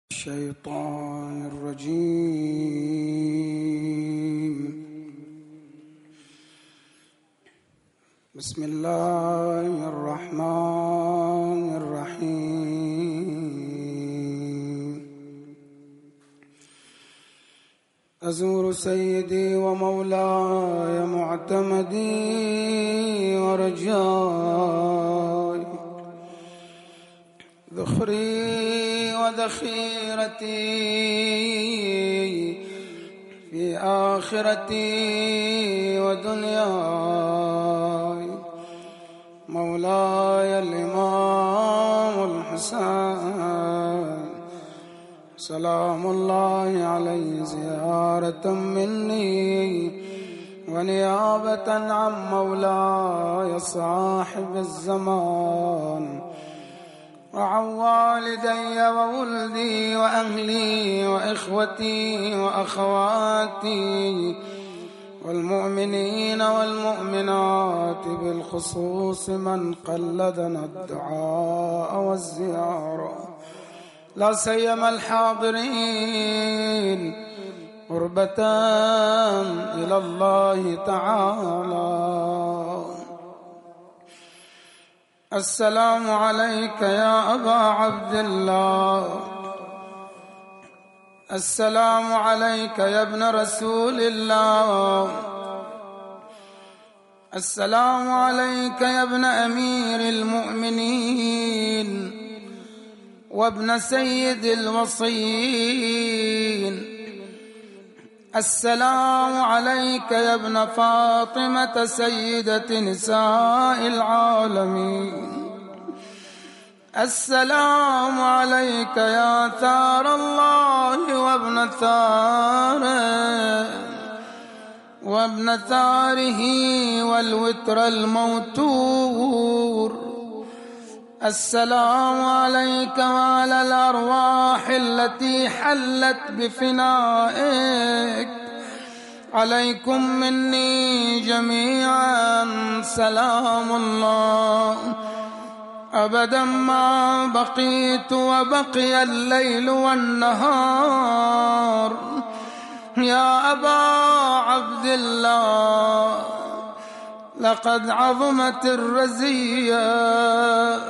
الشيطان الرجيم. بسم الله الرحمن الرحيم. أزور سيدي ومولاي معتمدي ورجائي، ذخري وذخيرتي في آخرتي ودنياي، مولاي الإمام الحسين سلام الله عليه، زيارة مني ونيابة عن مولاي صاحب الزمان، وعن والدي وولدي وأهلي وإخوتي وأخواتي والمؤمنين والمؤمنات، بالخصوص من قلدنا الدعاء والزيارة، لا سيما الحاضرين قربة إلى الله تعالى. السلام عليك يا أبا عبد الله، السلام عليك يا ابن رسول الله، السلام عليك يا ابن أمير المؤمنين وابن سيد الوصيين، السلام عليك يا ابن فاطمة سيدة نساء العالمين، السلام عليك يا ثار الله وابن ثاره وابن ثاره والوتر الموتور، السلام عليك وعلى الأرواح التي حلت بفنائك، عليكم مني جميعا سلام الله أبدا ما بقيت وبقي الليل والنهار. يا أبا عبد الله، لقد عظمت الرزية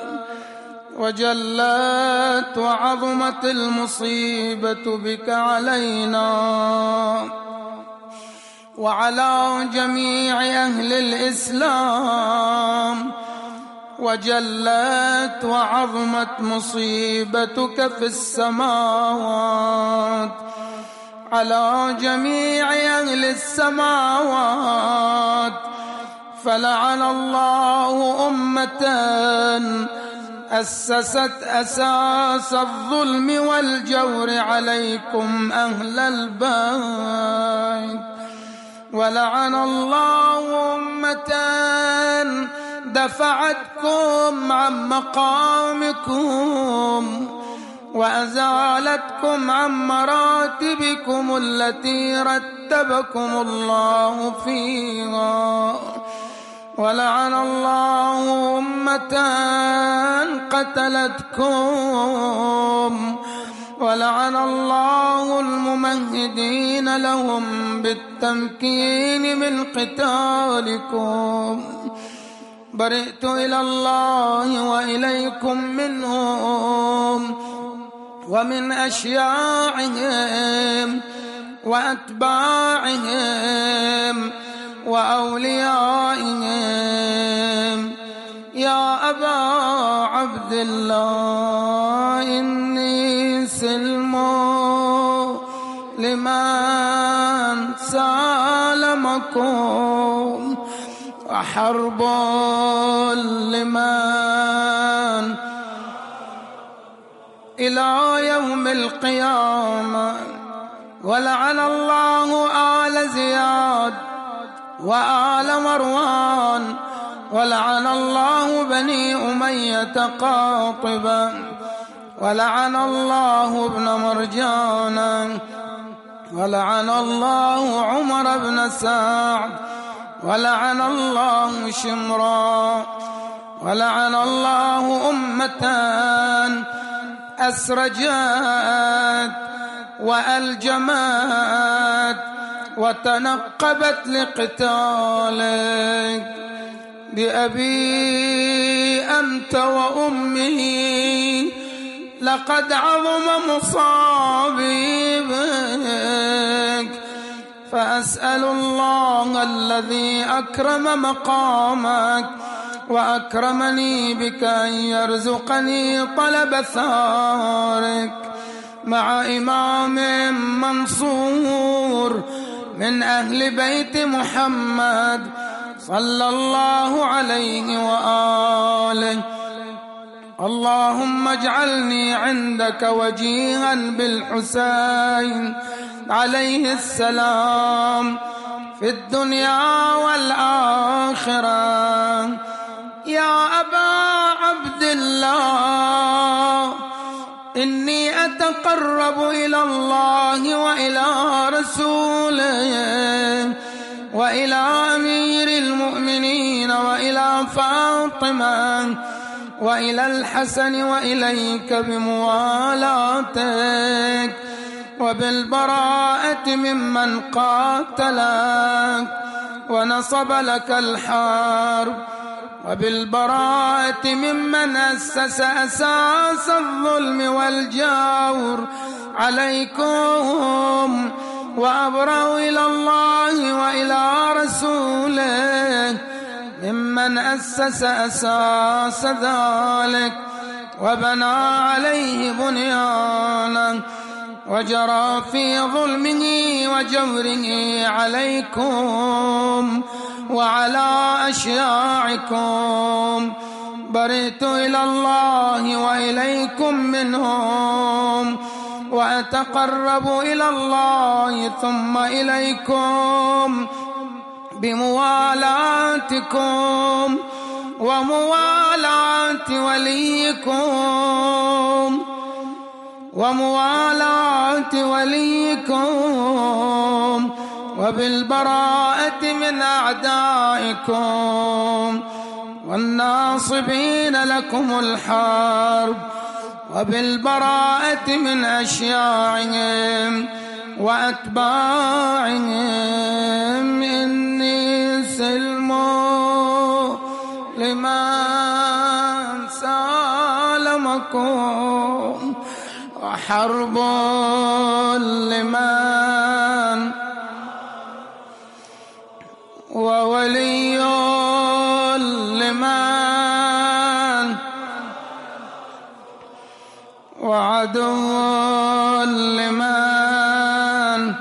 وجلت وعظمت المصيبة بك علينا وعلى جميع أهل الإسلام، وجلت وعظمت مصيبتك في السماوات على جميع أهل السماوات. فلعن الله أمة أسست أساس الظلم والجور عليكم أهل البيت، ولعن الله أمة دفعتكم عن مقامكم وأزالتكم عن مراتبكم التي رتبكم الله فيها، ولعن الله أمة قتلتكم، ولعن الله الممهدين لهم بالتمكين من قتالكم. برئت إلى الله وإليكم منهم ومن أشياعهم وأتباعهم وأوليائهم. يا أبا عبد الله، إني سلم لمن سالمكم وحرب لمن إلى يوم القيامة. ولعن الله آل زياد وآل مروان، ولعن الله بني أمية قاطبا، ولعن الله ابن مرجان، ولعن الله عمر بن سعد، ولعن الله شمرا، ولعن الله أمة أسرجت وألجمت وتنقبت لقتالك. بأبي أنت وأمي لقد عظم مصابي بك، فأسأل الله الذي أكرم مقامك وأكرمني بك أن يرزقني طلب ثارك مع إمام منصور من أهل بيت محمد صلى الله عليه وآله. اللهم اجعلني عندك وجيها بالحسين عليه السلام في الدنيا والآخرة. يا أبا عبد الله، إني أتقرب إلى الله وإلى رسوله وإلى أمير المؤمنين وإلى فاطمة وإلى الحسن وإليك بموالاتك وبالبراءة ممن قاتلك ونصب لك الحرب، وبالبراءة ممن أسس أساس الظلم والجور عليكم، وأبرأ إلى الله وإلى رسوله ممن أسس أساس ذلك وبنى عليه بنيانا وجرى في ظلمه وجوره عليكم وعلى أشياعكم. برئت إلى الله وإليكم منهم، وأتقرب إلى الله ثم إليكم بموالاتكم وموالاة وليكم وبالبراءة من أعدائكم والناصبين لكم الحرب، وبالبراءة من أشياعهم وأتباعهم. إني سلم لمن سالمكم وحرب لمن وولي لمن وعدو لمن.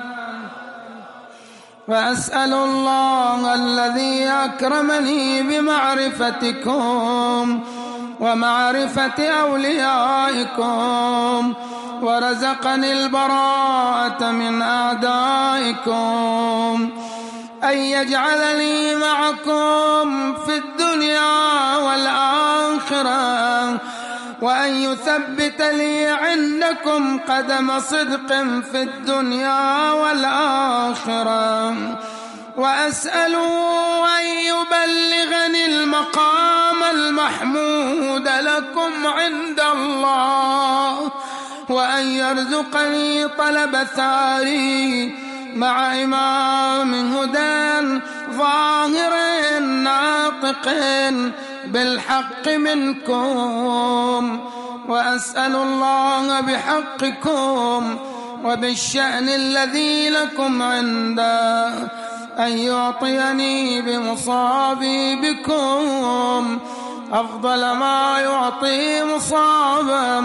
وأسأل الله الذي أكرمني بمعرفتكم ومعرفة أوليائكم ورزقني البراءة من أعدائكم أن يجعلني معكم في الدنيا والآخرة، وأن يثبت لي عندكم قدم صدق في الدنيا والآخرة. وأسأله أن يبلغني المقام المحمود لكم عند الله، وأن يرزقني طلب ثاري مع إمام هدى ظاهر ناطق بالحق منكم. وأسأل الله بحقكم وبالشأن الذي لكم عنده أن يعطيني بمصابي بكم أفضل ما يعطي مصابا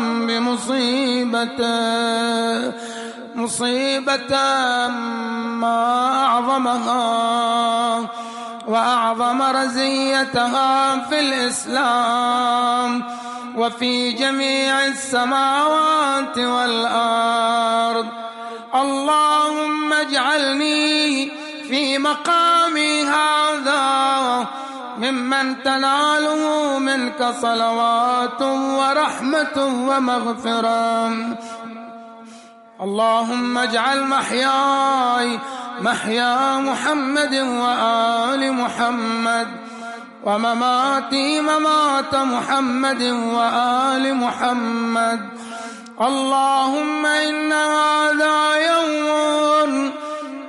بمصيبته، مصيبة ما أعظمها وأعظم رزيتها في الإسلام وفي جميع السماوات والأرض. اللهم اجعلني في مقامي هذا ممن تناله منك صلوات ورحمة ومغفرة. اللهم اجعل محياي محيا محمد وآل محمد، ومماتي ممات محمد وآل محمد. اللهم إن هذا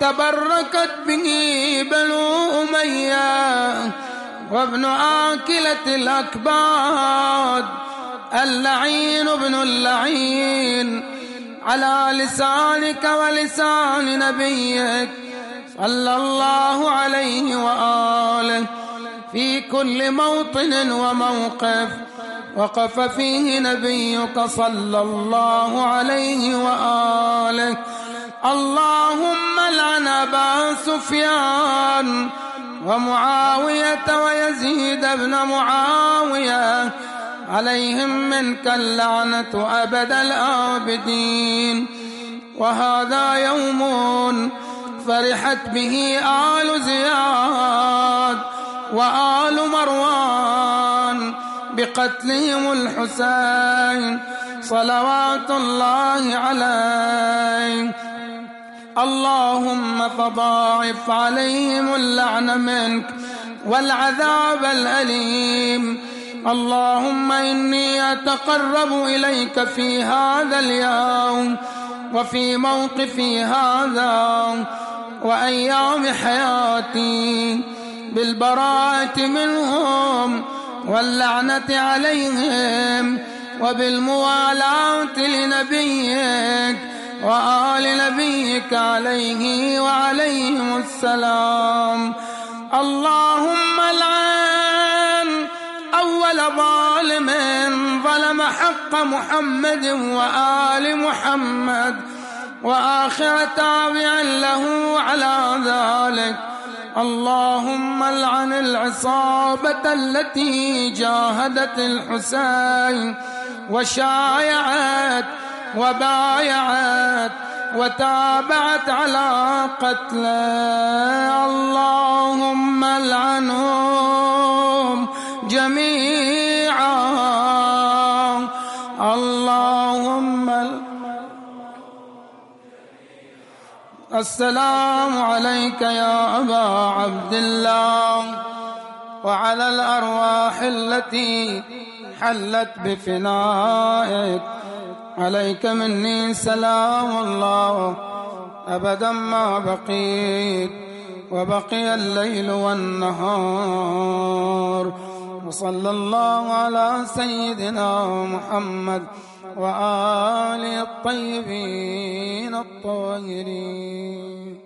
تبركت به بنو أمية وابن آكلة الأكباد اللعين ابن اللعين على لسانك ولسان نبيك صلى الله عليه وآله في كل موطن وموقف وقف فيه نبيك صلى الله عليه وآله. اللهم لعن أبا سفيان ومعاوية ويزيد بن معاوية عليهم منك اللعنة أبد الآبدين. وهذا يوم فرحت به آل زياد وآل مروان بقتلهم الحسين صلوات الله عليه. اللهم فضاعف عليهم اللعن منك والعذاب الأليم. اللهم إني أتقرب إليك في هذا اليوم وفي موقفي هذا وأيام حياتي بالبراءة منهم واللعنة عليهم وبالموالاة لنبيك وآل نبيك عليه وعليهم السلام. اللهم لعن أول ظالم ظلم حق محمد وآل محمد وآخر تابع له على ذلك. اللهم لعن العصابة التي جاهدت الحسين وشايعت وبايعت وتابعت على قتله. اللهم لعنهم جميعا. اللهم السلام عليك يا أبا عبد الله وعلى الأرواح التي حلت بفنائك. عليك مني سلام الله أبدا ما بقيت وبقي الليل والنهار. وصلى الله على سيدنا محمد وآله الطيبين الطاهرين.